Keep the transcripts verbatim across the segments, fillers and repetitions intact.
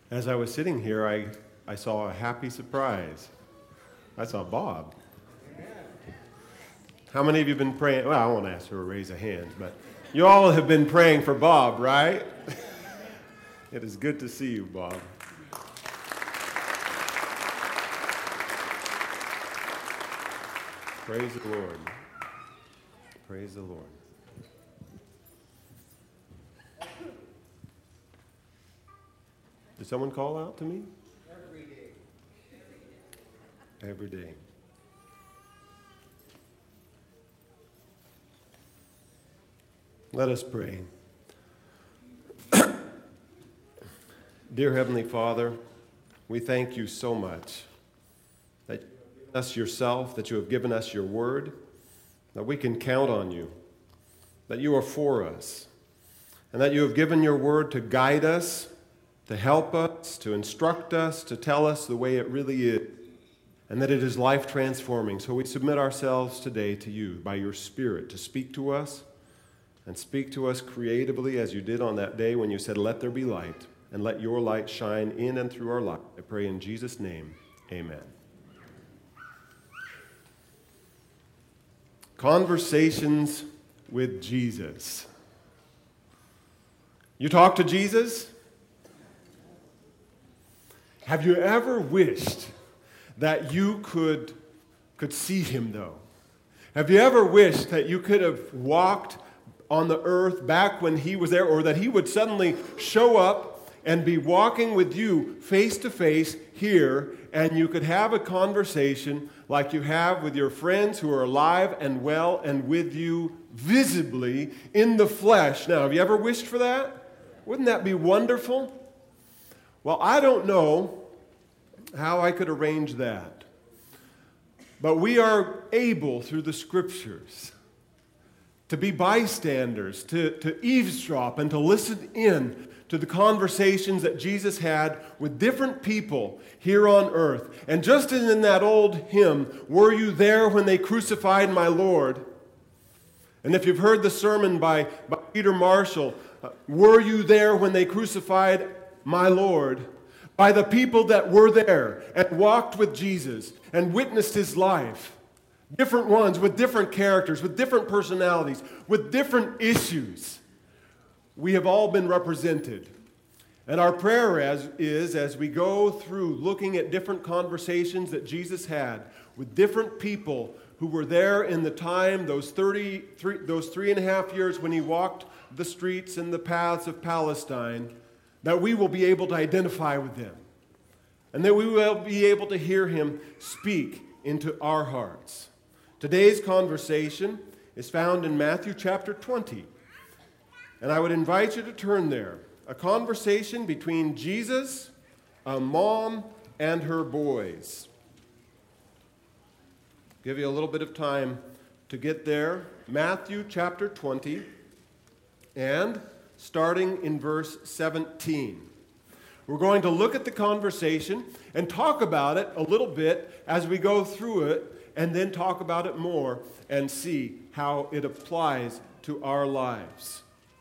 As I was sitting here, I, I saw a happy surprise. I saw Bob. How many of you have been praying? Well, I won't ask for a raise of hands, but you all have been praying for Bob, right? It is good to see you, Bob. Praise the Lord. Praise the Lord. Did someone call out to me? Every day. Every day. Let us pray. Dear Heavenly Father, we thank you so much that you have given us yourself, that you have given us your word, that we can count on you, that you are for us, and that you have given your word to guide us, to help us, to instruct us, to tell us the way it really is, and that it is life-transforming. So we submit ourselves today to you by your Spirit to speak to us, and speak to us creatively as you did on that day when you said, "Let there be light," and let your light shine in and through our life. I pray in Jesus' name, amen. Conversations with Jesus. You talk to Jesus? Have you ever wished that you could, could see him, though? Have you ever wished that you could have walked on the earth back when he was there, or that he would suddenly show up and be walking with you face to face here, and you could have a conversation like you have with your friends who are alive and well and with you visibly in the flesh? Now, have you ever wished for that? Wouldn't that be wonderful? Well, I don't know how I could arrange that, but we are able through the Scriptures to be bystanders, to, to eavesdrop and to listen in to the conversations that Jesus had with different people here on earth. And just as in that old hymn, "Were you there when they crucified my Lord?" And if you've heard the sermon by, by Peter Marshall, uh, "Were you there when they crucified my Lord?" By the people that were there and walked with Jesus and witnessed his life. Different ones with different characters, with different personalities, with different issues. We have all been represented. And our prayer as, is, as we go through looking at different conversations that Jesus had with different people who were there in the time, those thirty, three, those three and a half years when he walked the streets and the paths of Palestine, that we will be able to identify with them. And that we will be able to hear him speak into our hearts. Today's conversation is found in Matthew chapter twenty. And I would invite you to turn there. A conversation between Jesus, a mom, and her boys. Give you a little bit of time to get there. Matthew chapter twenty, and starting in verse seventeen. We're going to look at the conversation and talk about it a little bit as we go through it, and then talk about it more and see how it applies to our lives.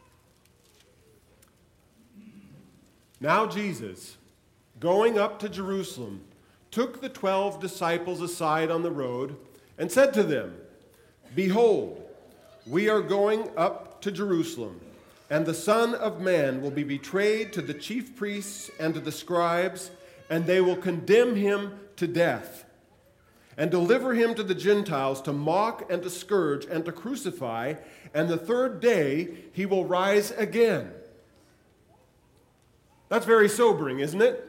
Now Jesus, going up to Jerusalem, took the twelve disciples aside on the road and said to them, "Behold, we are going up to Jerusalem, and the Son of Man will be betrayed to the chief priests and to the scribes, and they will condemn him to death, and deliver him to the Gentiles to mock and to scourge and to crucify, and the third day he will rise again." That's very sobering, isn't it?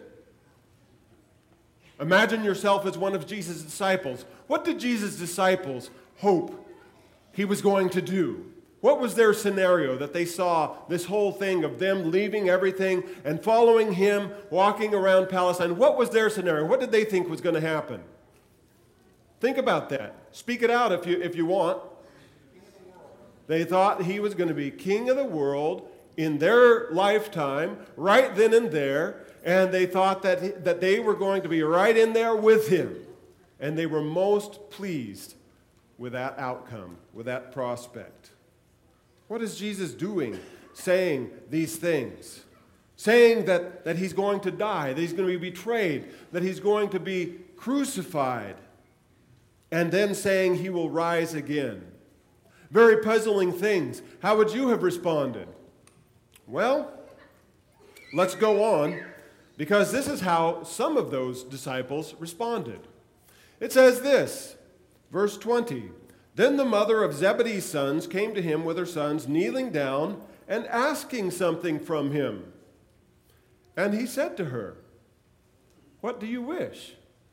Imagine yourself as one of Jesus' disciples. What did Jesus' disciples hope he was going to do? What was their scenario that they saw this whole thing of them leaving everything and following him, walking around Palestine? What was their scenario? What did they think was going to happen? Think about that. Speak it out if you, if you want. They thought he was going to be king of the world in their lifetime, right then and there, and they thought that, that they were going to be right in there with him. And they were most pleased with that outcome, with that prospect. What is Jesus doing, saying these things? saying that, that he's going to die, that he's going to be betrayed, that he's going to be crucified, and then saying he will rise again. Very puzzling things. How would you have responded? Well, let's go on, because this is how some of those disciples responded. It says this, verse twenty, "Then the mother of Zebedee's sons came to him with her sons, kneeling down and asking something from him. And he said to her, 'What do you wish?'"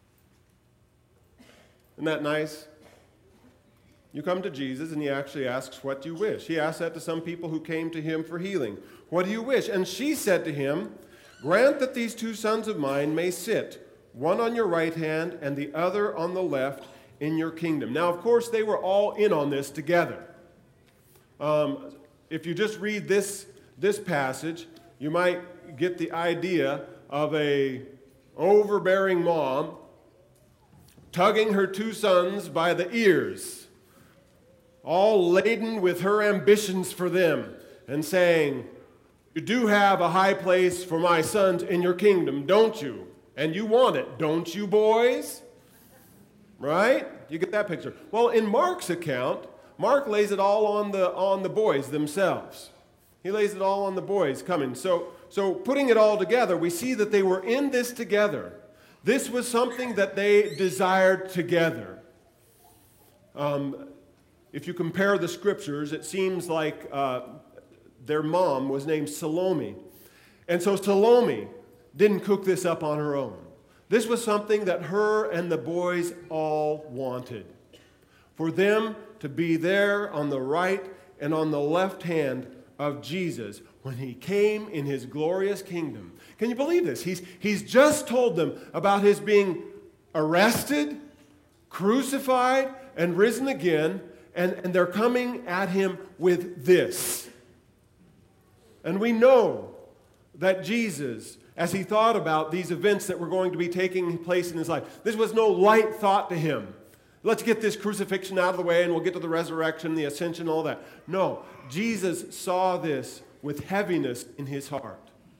Isn't that nice? You come to Jesus and he actually asks, "What do you wish?" He asked that to some people who came to him for healing. "What do you wish?" And she said to him, "Grant that these two sons of mine may sit, one on your right hand and the other on the left, in your kingdom." Now, of course, they were all in on this together. Um, if you just read this, this passage, you might get the idea of a overbearing mom tugging her two sons by the ears, all laden with her ambitions for them, and saying, "You do have a high place for my sons in your kingdom, don't you? And you want it, don't you, boys?" Right? You get that picture. Well, in Mark's account, Mark lays it all on the on the boys themselves. He lays it all on the boys coming. So, so putting it all together, we see that they were in this together. This was something that they desired together. Um, if you compare the scriptures, it seems like uh, their mom was named Salome. And so Salome didn't cook this up on her own. This was something that her and the boys all wanted. For them to be there on the right and on the left hand of Jesus when he came in his glorious kingdom. Can you believe this? He's, he's just told them about his being arrested, crucified, and risen again, and, and they're coming at him with this. And we know that Jesus, as he thought about these events that were going to be taking place in his life, this was no light thought to him. Let's get this crucifixion out of the way and we'll get to the resurrection, the ascension, all that. No, Jesus saw this with heaviness in his heart.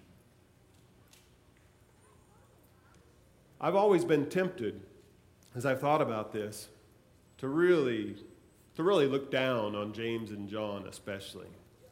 I've always been tempted, as I've thought about this, to really, to really look down on James and John especially.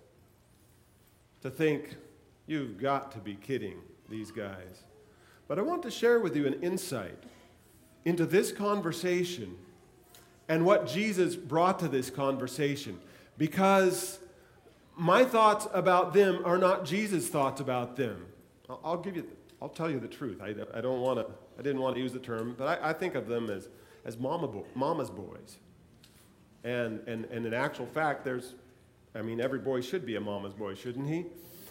To think, you've got to be kidding these guys. But I want to share with you an insight into this conversation and what Jesus brought to this conversation, because my thoughts about them are not Jesus' thoughts about them. I'll, I'll give you, I'll tell you the truth. I, I don't want to, I didn't want to use the term, but I, I think of them as, as mama bo- mama's boys. And, and, and in actual fact, there's, I mean, every boy should be a mama's boy, shouldn't he?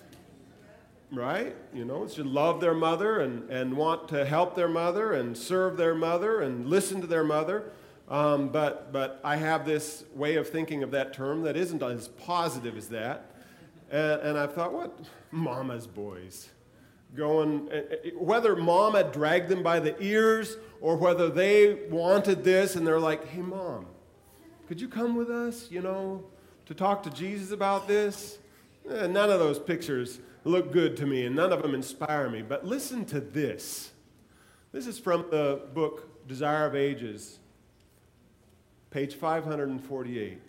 Right? You know, should love their mother and, and want to help their mother and serve their mother and listen to their mother. Um, but but I have this way of thinking of that term that isn't as positive as that. And, and I've thought, what? Mama's boys. Going, whether mama dragged them by the ears or whether they wanted this and they're like, "Hey, Mom, could you come with us, you know, to talk to Jesus about this?" Eh, none of those pictures look good to me and none of them inspire me. But listen to this. This is from the book Desire of Ages. Page five hundred forty-eight.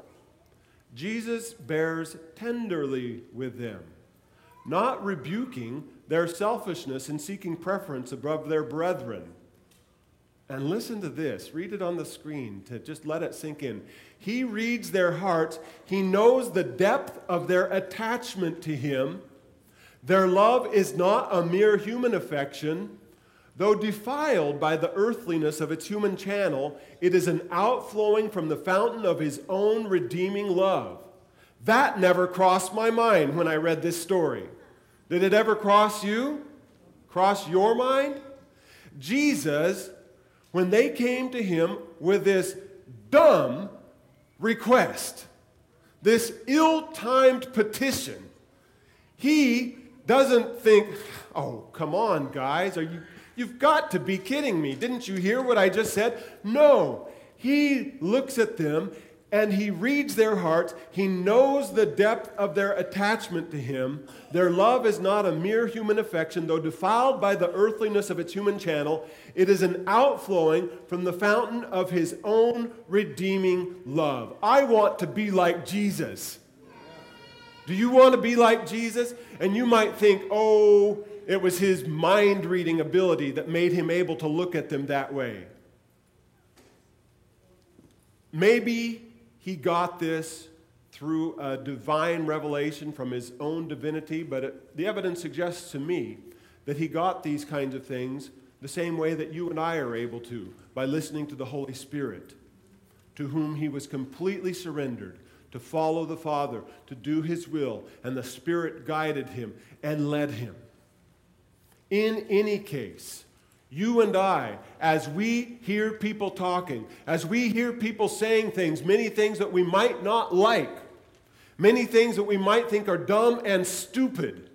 Jesus bears tenderly with them, not rebuking their selfishness in seeking preference above their brethren. And listen to this. Read it on the screen to just let it sink in. He reads their hearts. He knows the depth of their attachment to him. Their love is not a mere human affection. Though defiled by the earthliness of its human channel, it is an outflowing from the fountain of his own redeeming love. That never crossed my mind when I read this story. Did it ever cross you? Cross your mind? Jesus, when they came to him with this dumb request, this ill-timed petition, he doesn't think, "Oh, come on, guys, are you... You've got to be kidding me. Didn't you hear what I just said?" No. He looks at them and he reads their hearts. He knows the depth of their attachment to him. Their love is not a mere human affection, though defiled by the earthliness of its human channel. It is an outflowing from the fountain of his own redeeming love. I want to be like Jesus. Do you want to be like Jesus? And you might think, oh, it was his mind-reading ability that made him able to look at them that way. Maybe he got this through a divine revelation from his own divinity, but it, the evidence suggests to me that he got these kinds of things the same way that you and I are able to, by listening to the Holy Spirit, to whom he was completely surrendered, to follow the Father, to do his will, and the Spirit guided him and led him. In any case, you and I, as we hear people talking, as we hear people saying things, many things that we might not like, many things that we might think are dumb and stupid,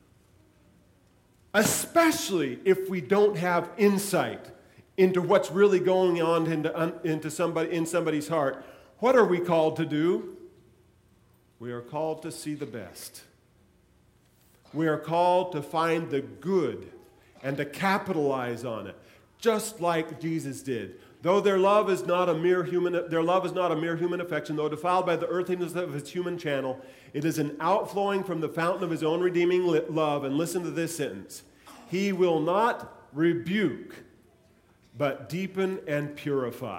especially if we don't have insight into what's really going on into, into somebody, in somebody's heart, what are we called to do? We are called to see the best. We are called to find the good and to capitalize on it, just like Jesus did. Though their love is not a mere human, their love is not a mere human affection, though defiled by the earthliness of its human channel, it is an outflowing from the fountain of his own redeeming love. And listen to this sentence: he will not rebuke, but deepen and purify.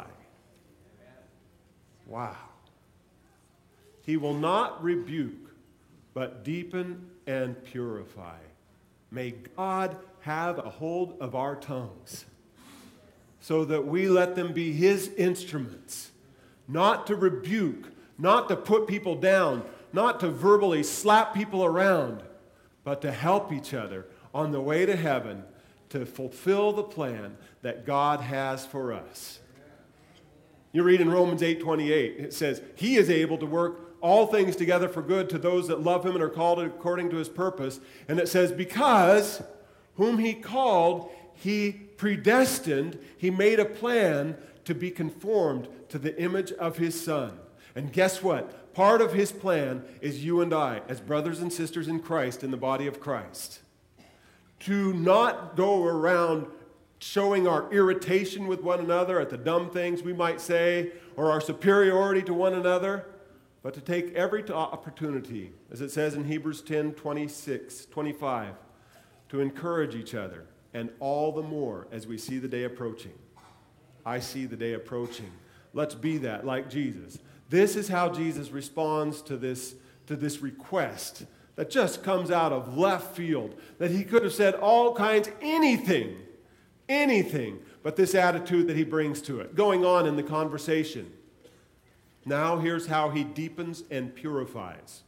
Wow. He will not rebuke, but deepen and purify. May God have a hold of our tongues so that we let them be his instruments, not to rebuke, not to put people down, not to verbally slap people around, but to help each other on the way to heaven to fulfill the plan that God has for us. You read in Romans eight twenty-eight, it says, he is able to work all things together for good to those that love him and are called according to his purpose. And it says, because whom he called, he predestined, he made a plan to be conformed to the image of his Son. And guess what? Part of his plan is you and I, as brothers and sisters in Christ, in the body of Christ, to not go around showing our irritation with one another at the dumb things we might say, or our superiority to one another, but to take every opportunity, as it says in Hebrews ten, twenty-six, twenty-five, to encourage each other, and all the more as we see the day approaching. I see the day approaching. Let's be that, like Jesus. This is how Jesus responds to this, to this request that just comes out of left field, that he could have said all kinds, anything, anything, but this attitude that he brings to it, going on in the conversation. Now here's how he deepens and purifies.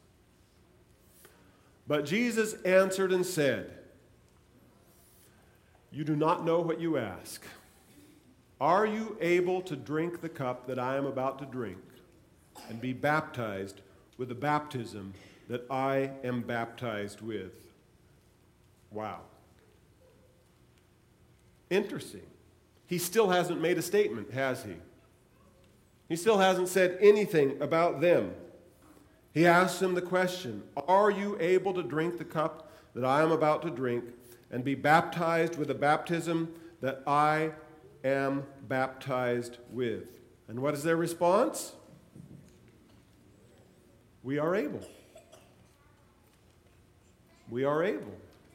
But Jesus answered and said, you do not know what you ask. Are you able to drink the cup that I am about to drink and be baptized with the baptism that I am baptized with? Wow. Interesting. He still hasn't made a statement, has he? He still hasn't said anything about them. He asks them the question, are you able to drink the cup that I am about to drink and be baptized with the baptism that I am baptized with? And what is their response? We are able. We are able.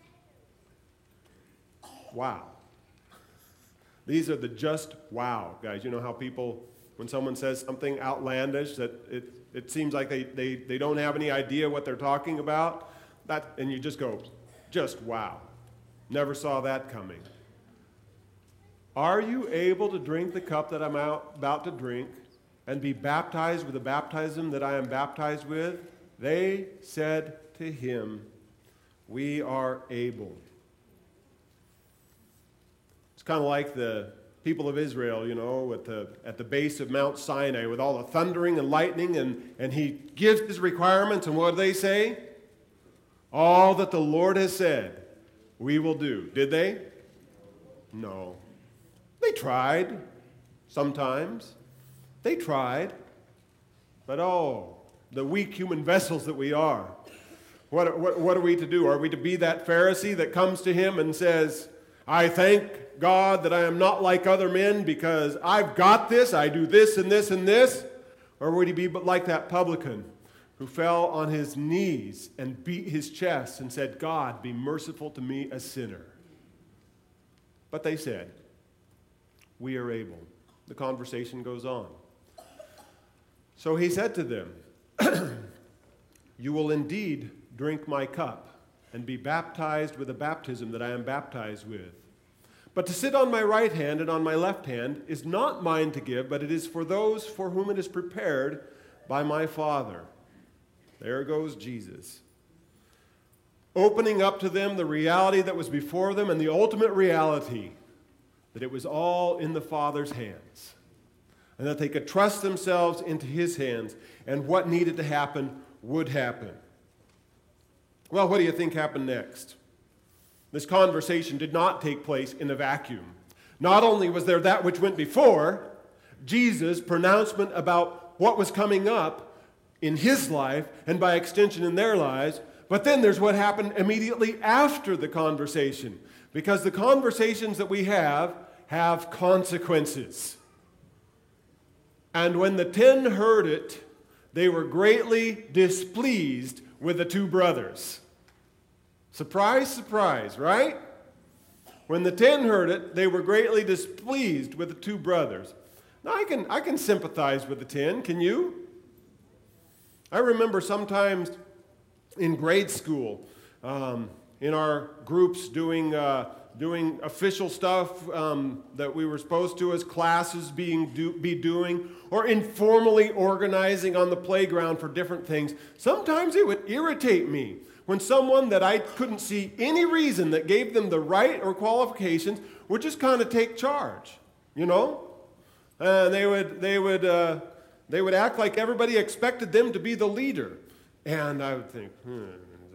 Wow. These are the just wow, guys. You know how people, when someone says something outlandish that it, it seems like they, they, they don't have any idea what they're talking about, that, and you just go, just wow. Never saw that coming. Are you able to drink the cup that I'm out, about to drink and be baptized with the baptism that I am baptized with? They said to him, we are able. It's kind of like the people of Israel, you know, at the, at the base of Mount Sinai with all the thundering and lightning, and, and he gives his requirements, and what do they say? All that the Lord has said, we will do. Did they? No. They tried sometimes. They tried. But oh, the weak human vessels that we are. What, what, what are we to do? Are we to be that Pharisee that comes to him and says, I thank God that I am not like other men because I've got this, I do this and this and this? Or would he be like that publican who fell on his knees and beat his chest and said, God, be merciful to me, a sinner? But they said, we are able. The conversation goes on. So he said to them, you will indeed drink my cup and be baptized with the baptism that I am baptized with. But to sit on my right hand and on my left hand is not mine to give, but it is for those for whom it is prepared by my Father. There goes Jesus, opening up to them the reality that was before them and the ultimate reality that it was all in the Father's hands and that they could trust themselves into his hands, and what needed to happen would happen. Well, what do you think happened next? This conversation did not take place in a vacuum. Not only was there that which went before, Jesus' pronouncement about what was coming up in his life and by extension in their lives, but then there's what happened immediately after the conversation. Because the conversations that we have have consequences. And when the ten heard it, they were greatly displeased with the two brothers. Surprise, surprise, right? When the ten heard it, they were greatly displeased with the two brothers. Now, I can, I can sympathize with the ten. Can you? I remember sometimes in grade school, um, in our groups doing, uh, doing official stuff um, that we were supposed to as classes being do, be doing, or informally organizing on the playground for different things. Sometimes it would irritate me when someone that I couldn't see any reason that gave them the right or qualifications would just kind of take charge, you know? And they would, they would, uh, they would act like everybody expected them to be the leader. And I would think, hmm,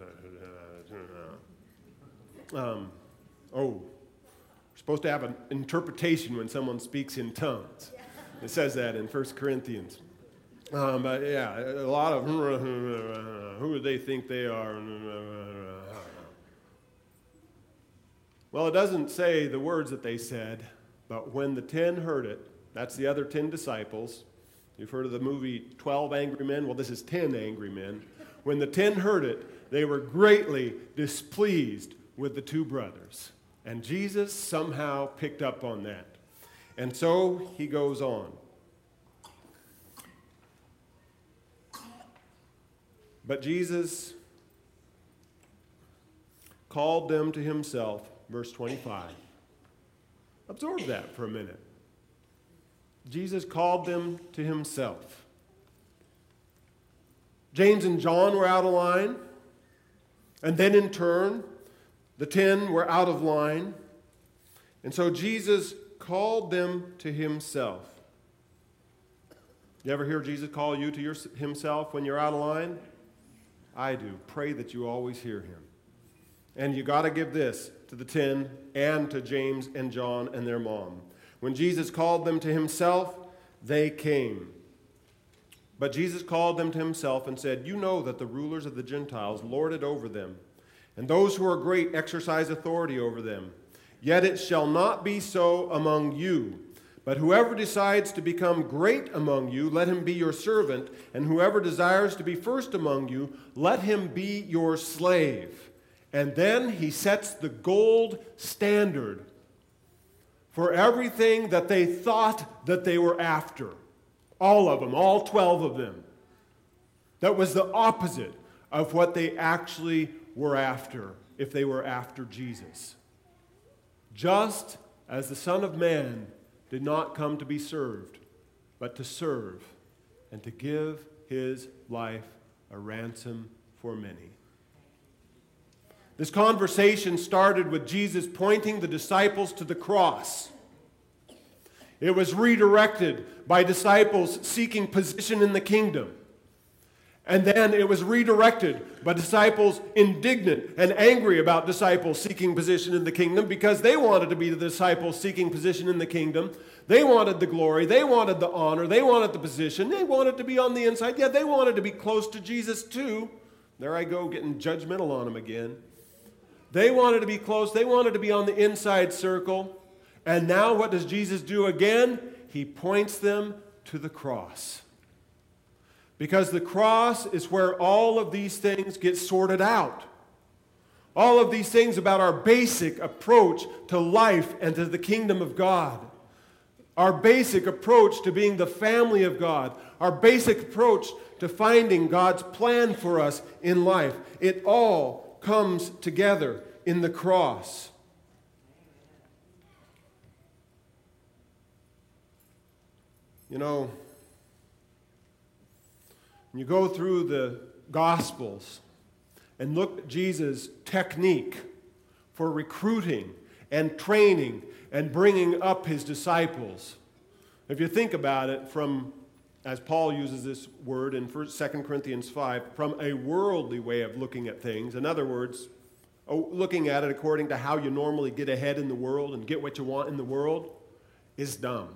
um, oh, we're supposed to have an interpretation when someone speaks in tongues. It says that in First Corinthians. Um, but yeah, a lot of who do they think they are? Well, it doesn't say the words that they said, but when the ten heard it, that's the other ten disciples. You've heard of the movie twelve Angry Men? Well, this is ten angry men. When the ten heard it, they were greatly displeased with the two brothers. And Jesus somehow picked up on that. And so he goes on. But Jesus called them to himself, verse twenty-five. Absorb that for a minute. Jesus called them to himself. James and John were out of line, and then in turn, the ten were out of line. And so Jesus called them to himself. You ever hear Jesus call you to your, himself when you're out of line? I do. Pray that you always hear him. And you got to give this to the ten and to James and John and their mom. When Jesus called them to himself, they came. But Jesus called them to himself and said, you know that the rulers of the Gentiles lord it over them, and those who are great exercise authority over them. Yet it shall not be so among you. But whoever decides to become great among you, let him be your servant, and whoever desires to be first among you, let him be your slave. And then he sets the gold standard for everything that they thought that they were after. All of them, all twelve of them. That was the opposite of what they actually were after, if they were after Jesus. Just as the Son of Man did not come to be served, but to serve and to give his life a ransom for many. This conversation started with Jesus pointing the disciples to the cross. It was redirected by disciples seeking position in the kingdom. And then it was redirected by disciples indignant and angry about disciples seeking position in the kingdom because they wanted to be the disciples seeking position in the kingdom. They wanted the glory. They wanted the honor. They wanted the position. They wanted to be on the inside. Yeah, they wanted to be close to Jesus too. There I go getting judgmental on them again. They wanted to be close. They wanted to be on the inside circle. And now what does Jesus do again? He points them to the cross. Because the cross is where all of these things get sorted out. All of these things about our basic approach to life and to the kingdom of God. Our basic approach to being the family of God. Our basic approach to finding God's plan for us in life. It all comes together in the cross. You know, when you go through the Gospels and look at Jesus' technique for recruiting and training and bringing up his disciples, if you think about it from, as Paul uses this word in Second Corinthians five, from a worldly way of looking at things, in other words, looking at it according to how you normally get ahead in the world and get what you want in the world, is dumb.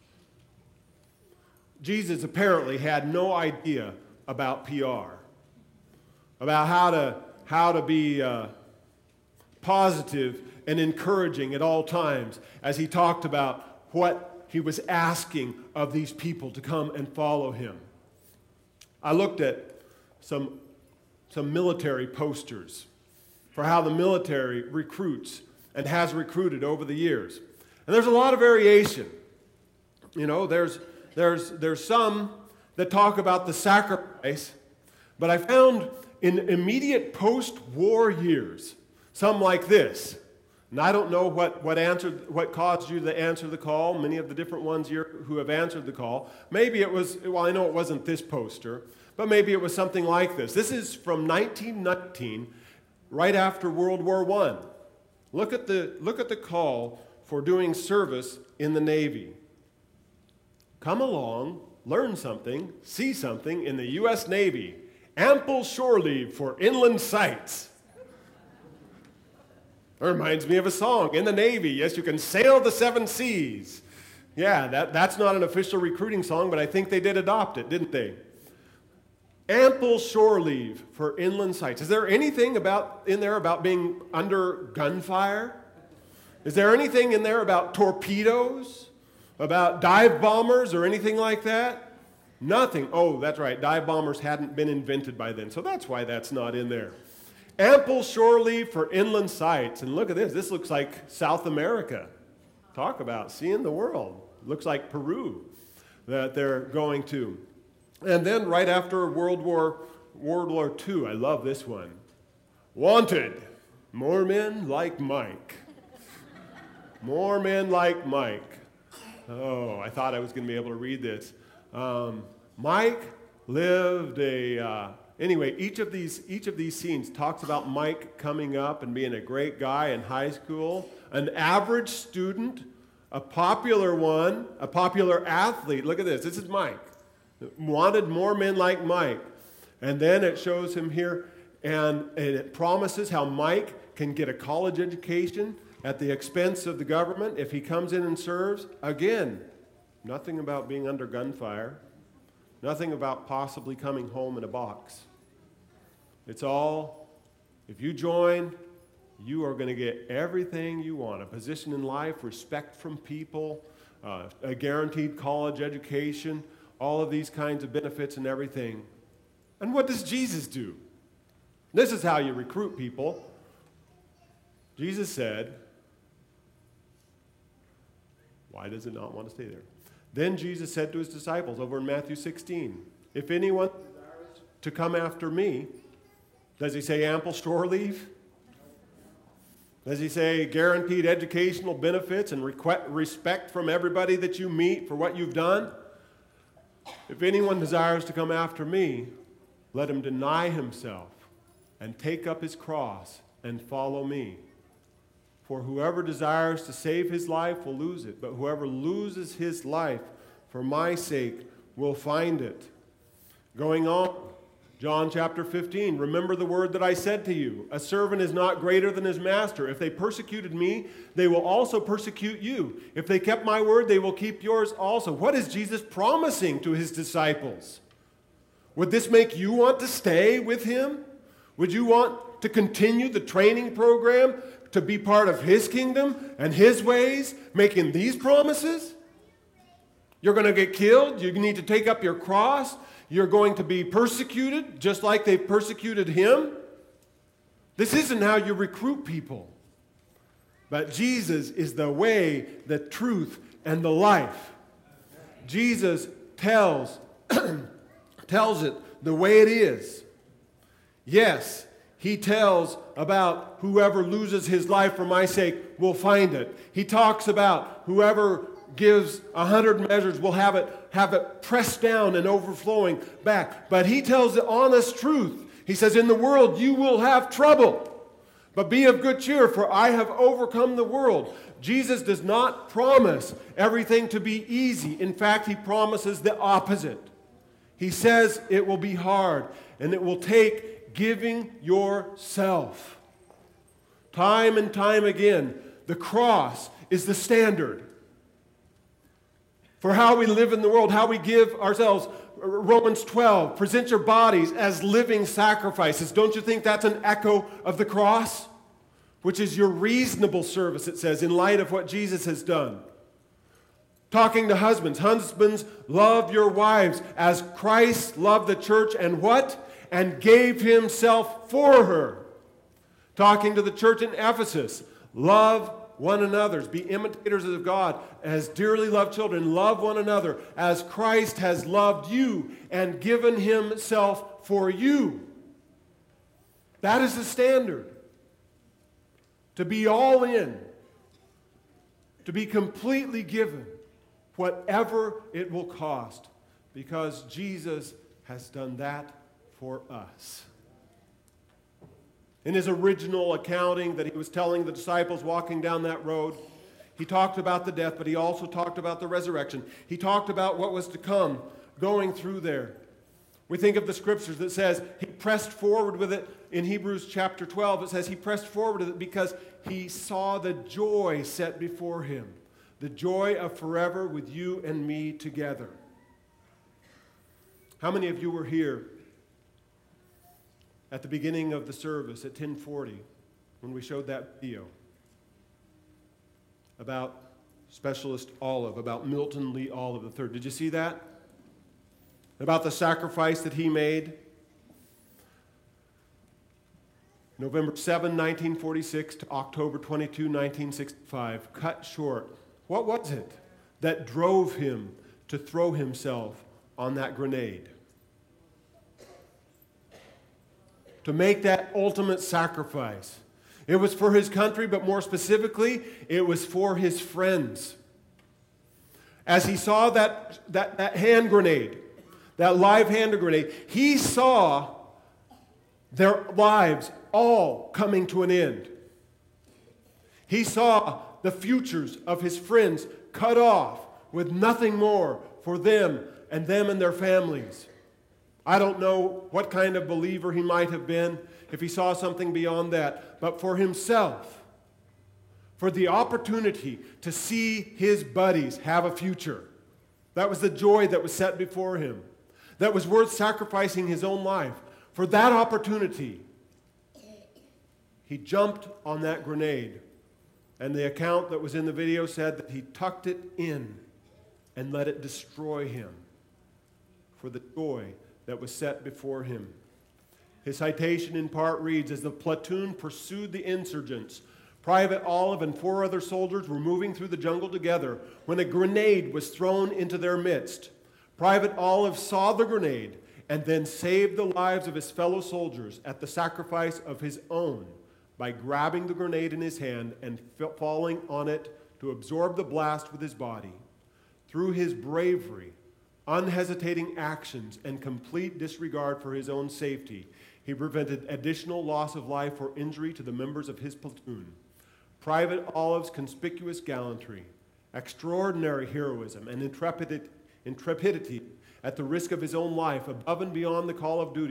Jesus apparently had no idea about P R, about how to, how to be uh, positive and encouraging at all times as he talked about what he was asking of these people to come and follow him. I looked at some, some military posters for how the military recruits and has recruited over the years. And there's a lot of variation. You know, there's, there's, there's some that talk about the sacrifice, but I found in immediate post-war years, some like this. And I don't know what, what answered, what caused you to answer the call, many of the different ones here who have answered the call. Maybe it was, well, I know it wasn't this poster, but maybe it was something like this. This is from nineteen nineteen, right after World War One. Look at the, look at the call for doing service in the Navy. Come along, learn something, see something in the U S Navy. Ample shore leave for inland sites. That reminds me of a song. In the Navy, yes, you can sail the seven seas. Yeah, that, that's not an official recruiting song, but I think they did adopt it, didn't they? Ample shore leave for inland sites. Is there anything about in there about being under gunfire? Is there anything in there about torpedoes? About dive bombers or anything like that? Nothing. Oh, that's right. Dive bombers hadn't been invented by then, so that's why that's not in there. Ample shore leave for inland sites. And look at this. This looks like South America. Talk about seeing the world. Looks like Peru that they're going to. And then right after World War, World War Two, I love this one. Wanted, more men like Mike. More men like Mike. Oh, I thought I was going to be able to read this. Um, Mike lived a... Uh, Anyway, each of these each of these scenes talks about Mike coming up and being a great guy in high school, an average student, a popular one, a popular athlete. Look at this. This is Mike. Wanted more men like Mike. And then it shows him here, and, and it promises how Mike can get a college education at the expense of the government if he comes in and serves. Again, nothing about being under gunfire. Nothing about possibly coming home in a box. It's all, if you join, you are going to get everything you want. A position in life, respect from people, uh, a guaranteed college education, all of these kinds of benefits and everything. And what does Jesus do? This is how you recruit people. Jesus said, why does it not want to stay there? Then Jesus said to his disciples over in Matthew sixteen, if anyone desires to come after me, does he say ample shore leave? Does he say guaranteed educational benefits and requ- respect from everybody that you meet for what you've done? If anyone desires to come after me, let him deny himself and take up his cross and follow me. For whoever desires to save his life will lose it, but whoever loses his life for my sake will find it. Going on, John chapter fifteen, remember the word that I said to you, a servant is not greater than his master. If they persecuted me, they will also persecute you. If they kept my word, they will keep yours also. What is Jesus promising to his disciples? Would this make you want to stay with him? Would you want to continue the training program to be part of his kingdom and his ways, making these promises? You're going to get killed. You need to take up your cross. You're going to be persecuted just like they've persecuted him. This isn't how you recruit people. But Jesus is the way, the truth, and the life. Jesus tells, tells it the way it is. Yes, he tells about whoever loses his life for my sake will find it. He talks about whoever gives a hundred measures will have it have it pressed down and overflowing back. But he tells the honest truth. He says, in the world you will have trouble, but be of good cheer, for I have overcome the world. Jesus does not promise everything to be easy. In fact, he promises the opposite. He says it will be hard, and it will take giving yourself. Time and time again, the cross is the standard for how we live in the world, how we give ourselves. Romans twelve, present your bodies as living sacrifices. Don't you think that's an echo of the cross? Which is your reasonable service, it says, in light of what Jesus has done. Talking to husbands. Husbands, love your wives as Christ loved the church and what? And gave himself for her. Talking to the church in Ephesus. Love one another. Be imitators of God as dearly loved children. Love one another as Christ has loved you and given himself for you. That is the standard. To be all in. To be completely given. Whatever it will cost. Because Jesus has done that for us. In his original accounting that he was telling the disciples walking down that road, he talked about the death, but he also talked about the resurrection. He talked about what was to come going through there. We think of the scriptures that says he pressed forward with it. In Hebrews chapter twelve, it says he pressed forward with it because he saw the joy set before him. The joy of forever with you and me together. How many of you were here at the beginning of the service at ten forty when we showed that video about Specialist Olive, about Milton Lee Olive the third? Did you see that? About the sacrifice that he made? November seventh, nineteen forty-six to October twenty-second, nineteen sixty-five, cut short. What was it that drove him to throw himself on that grenade? To make that ultimate sacrifice. It was for his country, but more specifically, it was for his friends. As he saw that, that, that hand grenade, that live hand grenade, he saw their lives all coming to an end. He saw the futures of his friends cut off with nothing more for them and them and their families. I don't know what kind of believer he might have been if he saw something beyond that, but for himself, for the opportunity to see his buddies have a future. That was the joy that was set before him. That was worth sacrificing his own life. For that opportunity, he jumped on that grenade. And the account that was in the video said that he tucked it in and let it destroy him for the joy that was set before him. His citation in part reads, as the platoon pursued the insurgents, Private Olive and four other soldiers were moving through the jungle together when a grenade was thrown into their midst. Private Olive saw the grenade and then saved the lives of his fellow soldiers at the sacrifice of his own by grabbing the grenade in his hand and falling on it to absorb the blast with his body. Through his bravery, unhesitating actions, and complete disregard for his own safety, he prevented additional loss of life or injury to the members of his platoon. Private Olive's conspicuous gallantry, extraordinary heroism, and intrepidity, intrepidity at the risk of his own life above and beyond the call of duty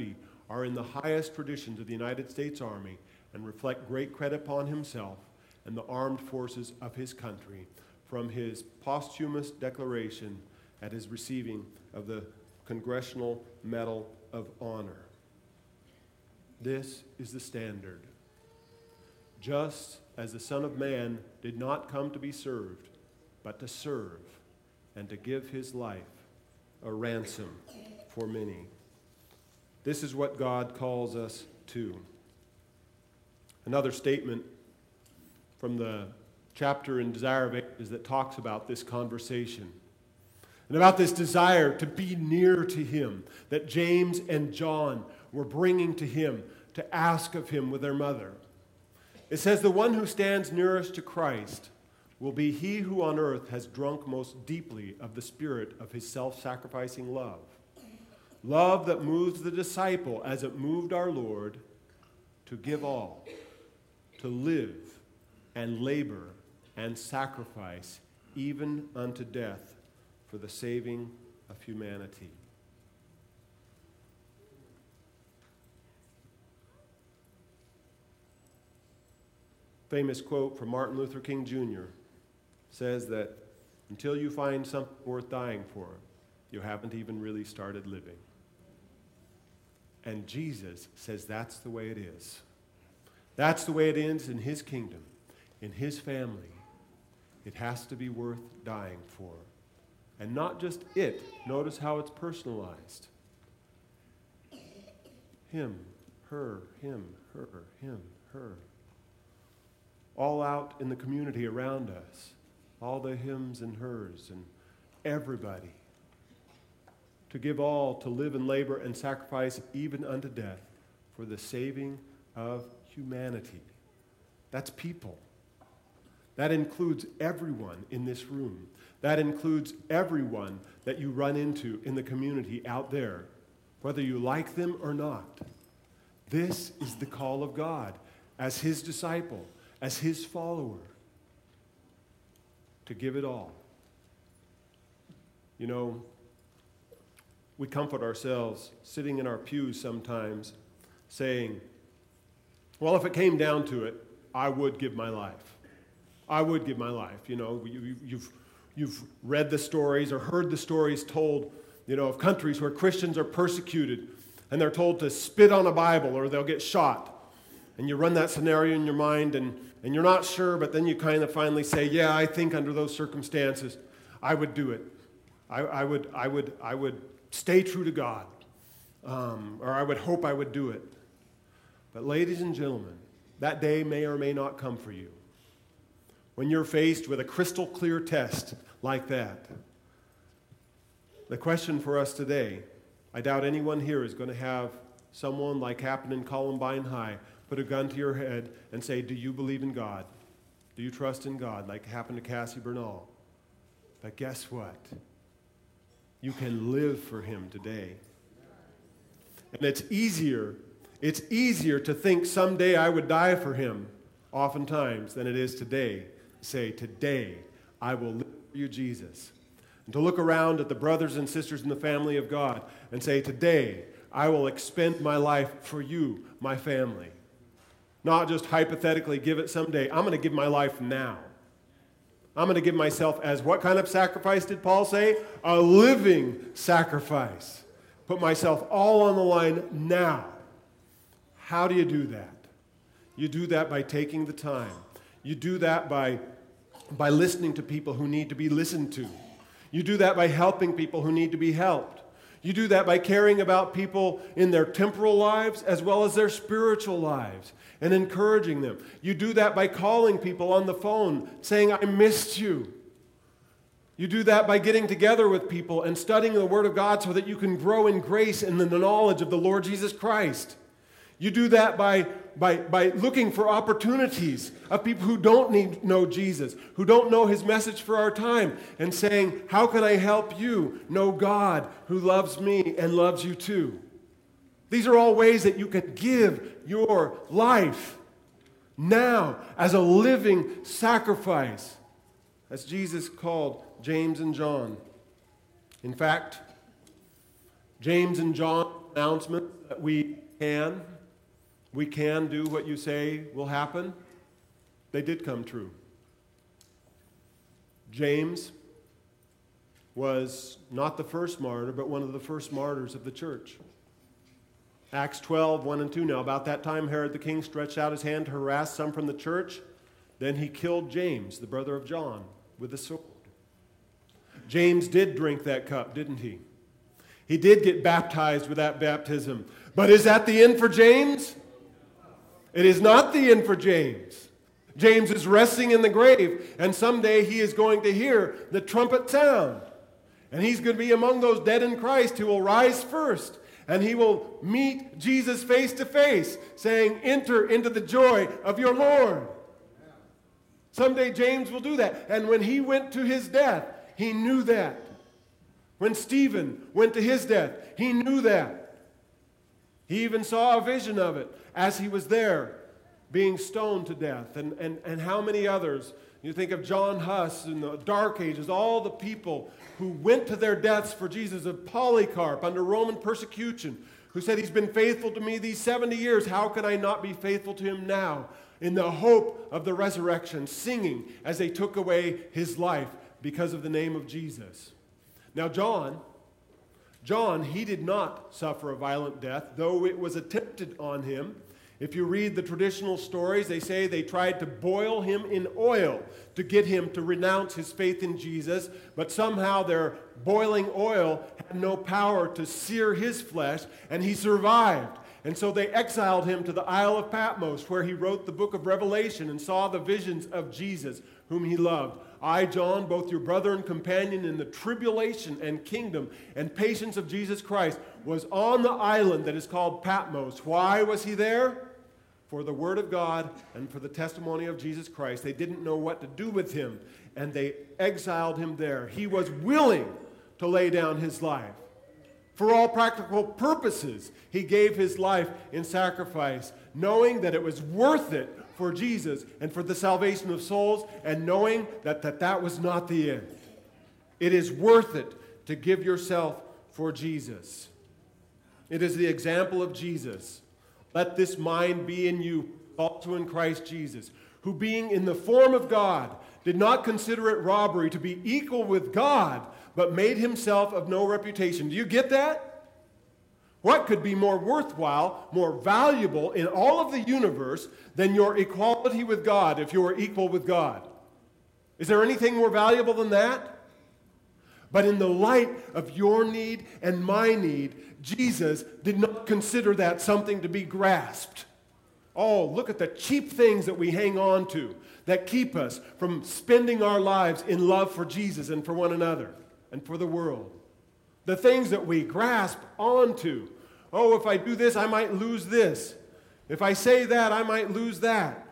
are in the highest traditions of the United States Army and reflect great credit upon himself and the armed forces of his country from his posthumous declaration at his receiving of the Congressional Medal of Honor. This is the standard. Just as the Son of Man did not come to be served, but to serve and to give his life a ransom for many. This is what God calls us to. Another statement from the chapter in Desire of Ages that talks about this conversation and about this desire to be near to him that James and John were bringing to him to ask of him with their mother. It says, "The one who stands nearest to Christ will be he who on earth has drunk most deeply of the spirit of his self-sacrificing love. Love that moves the disciple as it moved our Lord to give all, to live and labor and sacrifice even unto death for the saving of humanity." Famous quote from Martin Luther King Junior says that until you find something worth dying for, you haven't even really started living. And Jesus says that's the way it is. That's the way it is in his kingdom, in his family. It has to be worth dying for. And not just it. Notice how it's personalized. Him, her, him, her, him, her. All out in the community around us. All the hims and hers and everybody. To give all, to live and labor and sacrifice even unto death for the saving of humanity. That's people. That includes everyone in this room. That includes everyone that you run into in the community out there, whether you like them or not. This is the call of God as his disciple, as his follower, to give it all. You know, we comfort ourselves sitting in our pews sometimes saying, well, if it came down to it, I would give my life. I would give my life. You know, you, you've, you've read the stories or heard the stories told, you know, of countries where Christians are persecuted and they're told to spit on a Bible or they'll get shot. And you run that scenario in your mind and, and you're not sure, but then you kind of finally say, yeah, I think under those circumstances, I would do it. I, I would, I would, I would stay true to God. Um, or I would hope I would do it. But ladies and gentlemen, that day may or may not come for you. When you're faced with a crystal clear test like that, the question for us today, I doubt anyone here is going to have someone like happened in Columbine High put a gun to your head and say, do you believe in God? Do you trust in God? Like happened to Cassie Bernal. But guess what? You can live for him today. And it's easier, it's easier to think someday I would die for him oftentimes than it is today. Say, today I will live for you, Jesus. And to look around at the brothers and sisters in the family of God and say, today I will expend my life for you, my family. Not just hypothetically give it someday. I'm going to give my life now. I'm going to give myself as what kind of sacrifice did Paul say? A living sacrifice. Put myself all on the line now. How do you do that? You do that by taking the time. You do that by, by listening to people who need to be listened to. You do that by helping people who need to be helped. You do that by caring about people in their temporal lives as well as their spiritual lives and encouraging them. You do that by calling people on the phone saying, I missed you. You do that by getting together with people and studying the Word of God so that you can grow in grace and in the knowledge of the Lord Jesus Christ. You do that by, by, by looking for opportunities of people who don't need, know Jesus, who don't know his message for our time, and saying, how can I help you know God who loves me and loves you too? These are all ways that you can give your life now as a living sacrifice, as Jesus called James and John. In fact, James and John's announcement that we can, we can do what you say will happen, they did come true. James was not the first martyr, but one of the first martyrs of the church. Acts twelve, one and two. Now, about that time, Herod the king stretched out his hand to harass some from the church. Then he killed James, the brother of John, with a sword. James did drink that cup, didn't he? He did get baptized with that baptism. But is that the end for James? It is not the end for James. James is resting in the grave, and someday he is going to hear the trumpet sound. And he's going to be among those dead in Christ who will rise first. And he will meet Jesus face to face, saying, "Enter into the joy of your Lord." Someday James will do that. And when he went to his death, he knew that. When Stephen went to his death, he knew that. He even saw a vision of it as he was there being stoned to death. And, and, and how many others? You think of John Huss in the Dark Ages, all the people who went to their deaths for Jesus, of Polycarp under Roman persecution, who said, "He's been faithful to me these seventy years. How can I not be faithful to him now?" In the hope of the resurrection, singing as they took away his life because of the name of Jesus. Now John, John, he did not suffer a violent death, though it was attempted on him. If you read the traditional stories, they say they tried to boil him in oil to get him to renounce his faith in Jesus, but somehow their boiling oil had no power to sear his flesh, and he survived. And so they exiled him to the Isle of Patmos, where he wrote the book of Revelation and saw the visions of Jesus, whom he loved. I, John, both your brother and companion in the tribulation and kingdom and patience of Jesus Christ, was on the island that is called Patmos. Why was he there? For the word of God and for the testimony of Jesus Christ. They didn't know what to do with him, and they exiled him there. He was willing to lay down his life. For all practical purposes, he gave his life in sacrifice, knowing that it was worth it for Jesus and for the salvation of souls, and knowing that that, that was not the end. It is worth it to give yourself for Jesus. It is the example of Jesus. Let this mind be in you, also in Christ Jesus, who being in the form of God, did not consider it robbery to be equal with God, but made himself of no reputation. Do you get that? What could be more worthwhile, more valuable in all of the universe than your equality with God if you were equal with God? Is there anything more valuable than that? But in the light of your need and my need, Jesus did not consider that something to be grasped. Oh, look at the cheap things that we hang on to that keep us from spending our lives in love for Jesus and for one another and for the world. The things that we grasp onto. Oh, if I do this, I might lose this. If I say that, I might lose that.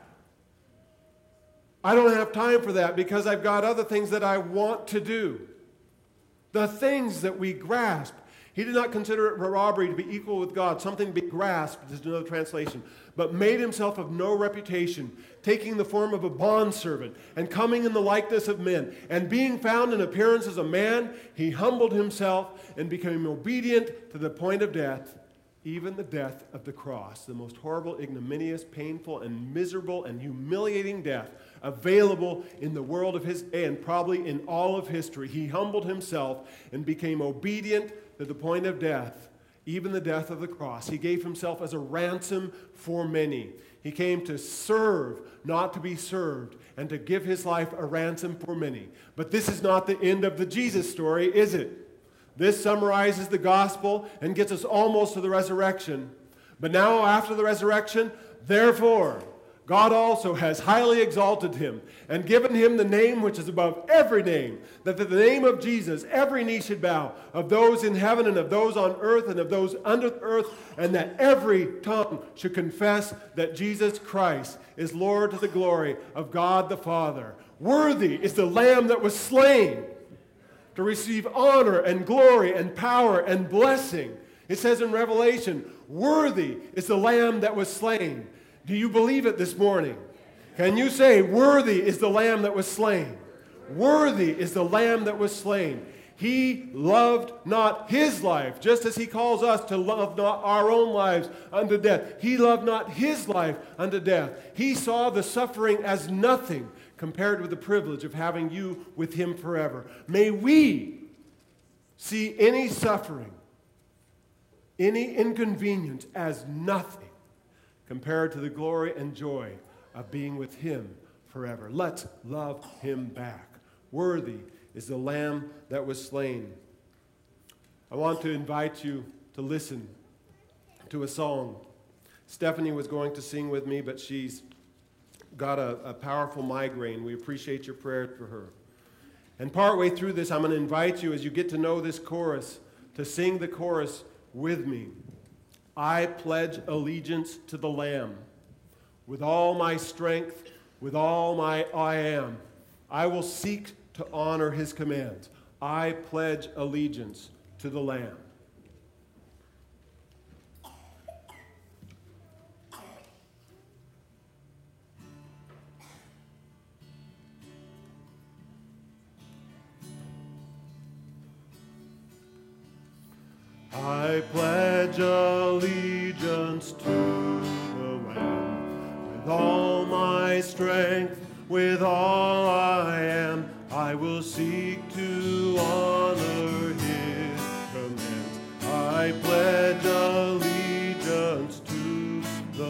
I don't have time for that because I've got other things that I want to do. The things that we grasp. He did not consider it robbery to be equal with God, something to be grasped, is another translation, but made himself of no reputation, taking the form of a bondservant, and coming in the likeness of men. And being found in appearance as a man, he humbled himself and became obedient to the point of death, even the death of the cross, the most horrible, ignominious, painful, and miserable, and humiliating death available in the world of his day and probably in all of history. He humbled himself and became obedient to the point of death, even the death of the cross. He gave himself as a ransom for many. He came to serve, not to be served, and to give his life a ransom for many. But this is not the end of the Jesus story, is it? This summarizes the gospel and gets us almost to the resurrection. But now, after the resurrection, therefore, God also has highly exalted him and given him the name which is above every name, that at the name of Jesus every knee should bow, of those in heaven and of those on earth and of those under the earth, and that every tongue should confess that Jesus Christ is Lord to the glory of God the Father. Worthy is the Lamb that was slain to receive honor and glory and power and blessing. It says in Revelation, worthy is the Lamb that was slain. Do you believe it this morning? Can you say, worthy is the Lamb that was slain? Worthy is the Lamb that was slain. He loved not his life, just as he calls us to love not our own lives unto death. He loved not his life unto death. He saw the suffering as nothing compared with the privilege of having you with him forever. May we see any suffering, any inconvenience as nothing compared to the glory and joy of being with him forever. Let's love him back. Worthy is the Lamb that was slain. I want to invite you to listen to a song. Stephanie was going to sing with me, but she's got a, a powerful migraine. We appreciate your prayer for her. And partway through this, I'm going to invite you, as you get to know this chorus, to sing the chorus with me. I pledge allegiance to the Lamb. With all my strength, with all my I am, I will seek to honor his commands. I pledge allegiance to the Lamb. I pledge allegiance to the Lamb. With all my strength, with all I am, I will seek to honor his commands. I pledge allegiance to the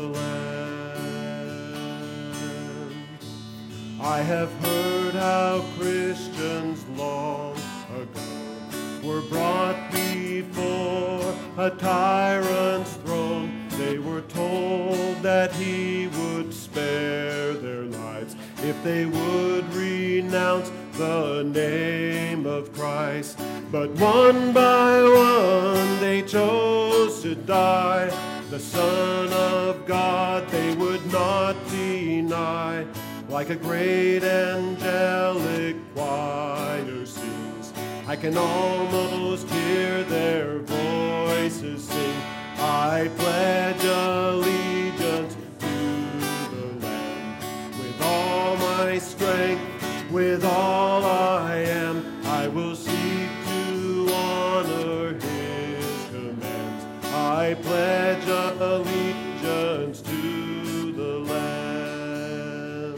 Lamb. I have heard how Christians long ago were brought before a tyrant's throne. They were told that he would spare their lives if they would renounce the name of Christ. But one by one they chose to die. The Son of God they would not deny. Like a great angelic choir sings, I can almost hear their voices sing. I pledge allegiance to the Lamb. With all my strength, with all I am, I will seek to honor his commands. I pledge allegiance to the Lamb.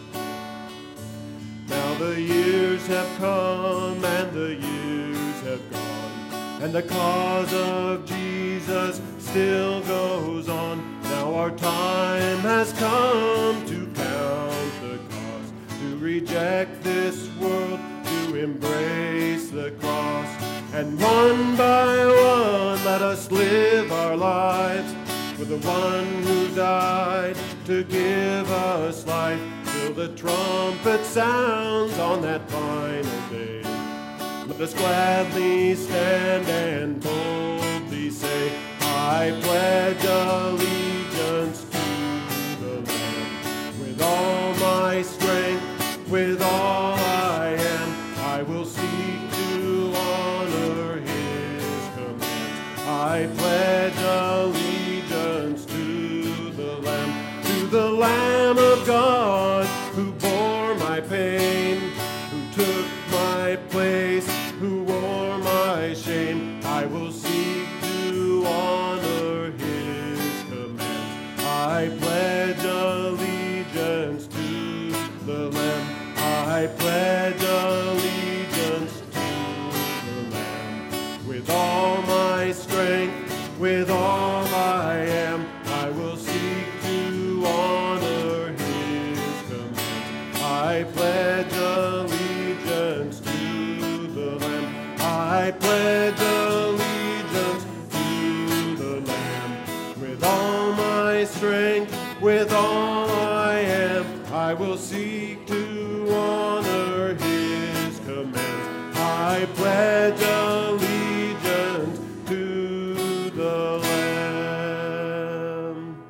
Now the years have come and the years have gone, and the cause of Jesus still goes on. Now our time has come to count the cost, to reject this world, to embrace the cross. And one by one let us live our lives with the one who died to give us life, till the trumpet sounds on that final day. Let us gladly stand and boldly say, I pledge allegiance to the Lamb. With all my strength, with all I am, I will seek to honor his commands. I pledge allegiance to the Lamb, to the Lamb of God, who bore my pain, who took my place, who wore my shame. I will seek to honor his commands. I pledge allegiance to the Lamb. I pledge allegiance to the Lamb. With all my strength, with all I am, I will seek to honor his commands. I pledge allegiance to the Lamb. I pledge allegiance to the Lamb. With all my strength, with all I am, I will seek to honor his commands. I pledge allegiance to the Lamb.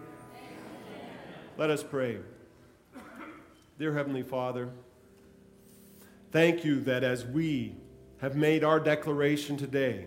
Let us pray. Dear Heavenly Father, thank you that as we have made our declaration today,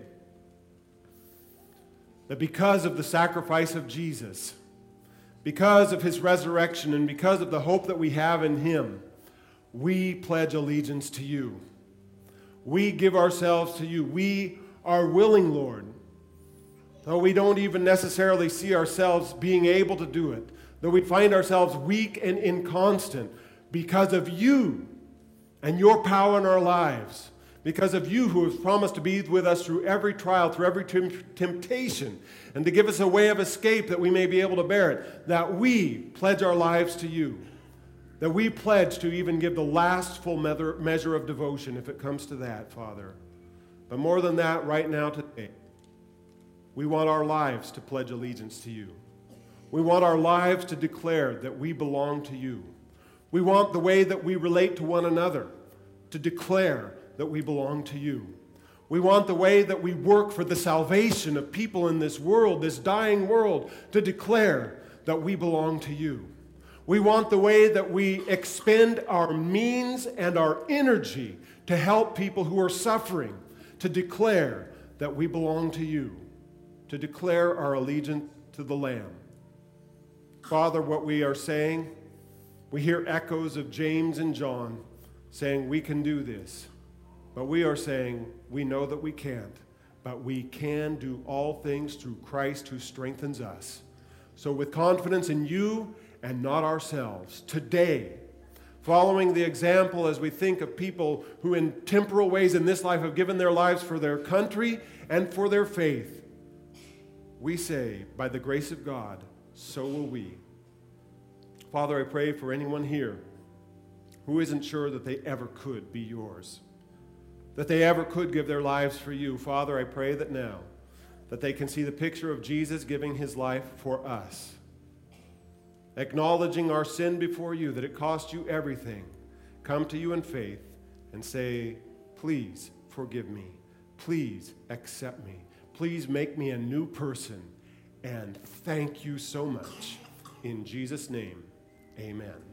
that because of the sacrifice of Jesus, because of his resurrection, and because of the hope that we have in him, we pledge allegiance to you. We give ourselves to you. We are willing, Lord. Though we don't even necessarily see ourselves being able to do it, though we find ourselves weak and inconstant, because of you and your power in our lives, because of you who have promised to be with us through every trial, through every temptation, and to give us a way of escape that we may be able to bear it, that we pledge our lives to you, that we pledge to even give the last full measure of devotion if it comes to that, Father. But more than that, right now today, we want our lives to pledge allegiance to you. We want our lives to declare that we belong to you. We want the way that we relate to one another to declare that we belong to you. We want the way that we work for the salvation of people in this world, this dying world, to declare that we belong to you. We want the way that we expend our means and our energy to help people who are suffering, to declare that we belong to you, to declare our allegiance to the Lamb. Father, what we are saying, we hear echoes of James and John saying we can do this. But we are saying we know that we can't, but we can do all things through Christ who strengthens us. So with confidence in you and not ourselves, today, following the example as we think of people who in temporal ways in this life have given their lives for their country and for their faith, we say, by the grace of God, so will we. Father, I pray for anyone here who isn't sure that they ever could be yours, that they ever could give their lives for you. Father, I pray that now, that they can see the picture of Jesus giving his life for us, acknowledging our sin before you, that it cost you everything. Come to you in faith and say, please forgive me. Please accept me. Please make me a new person. And thank you so much. In Jesus' name, amen.